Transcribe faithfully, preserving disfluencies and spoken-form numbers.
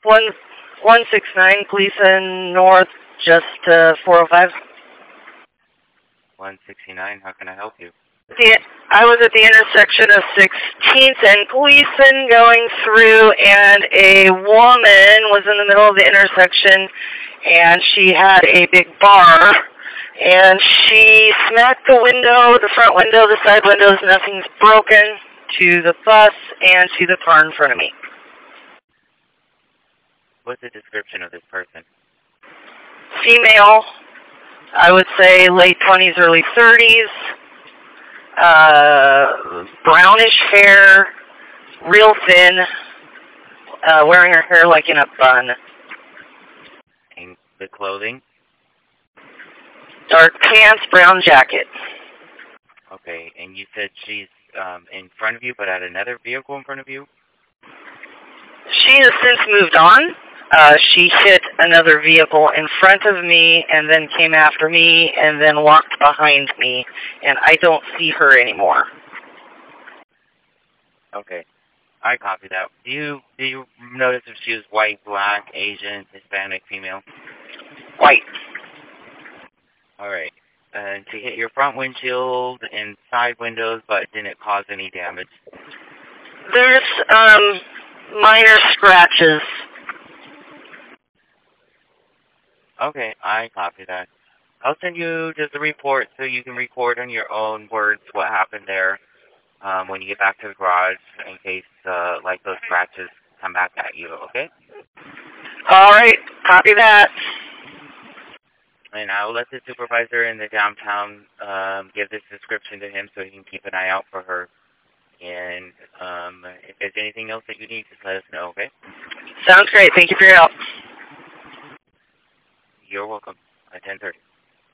One, one six nine, Gleason North, just uh, four oh five. one sixty-nine, how can I help you? The, I was at the intersection of sixteenth and Gleason going through, and a woman was in the middle of the intersection, and she had a big bar, and she smacked the window, the front window, the side windows, nothing's broken, to the bus and to the car in front of me. What's the description of this person? Female, I would say late twenties, early thirties. Uh, brownish hair, real thin, uh, wearing her hair like in a bun. And the clothing? Dark pants, brown jacket. Okay, and you said she's um, in front of you, but at another vehicle in front of you? She has since moved on. Uh, she hit another vehicle in front of me and then came after me and then walked behind me, and I don't see her anymore. Okay, I copy that. Do you do you notice if she was white, black, Asian, Hispanic, female? White. All right. And she hit your front windshield and side windows, but didn't cause any damage? There's um minor scratches. Okay, I copy that. I'll send you just a report so you can record on your own words what happened there um, when you get back to the garage in case, uh, like, those scratches come back at you, okay? All right, copy that. And I will let the supervisor in the downtown um, give this description to him so he can keep an eye out for her. And um, if there's anything else that you need, just let us know, okay? Sounds great. Thank you for your help. You're welcome. At ten thirty.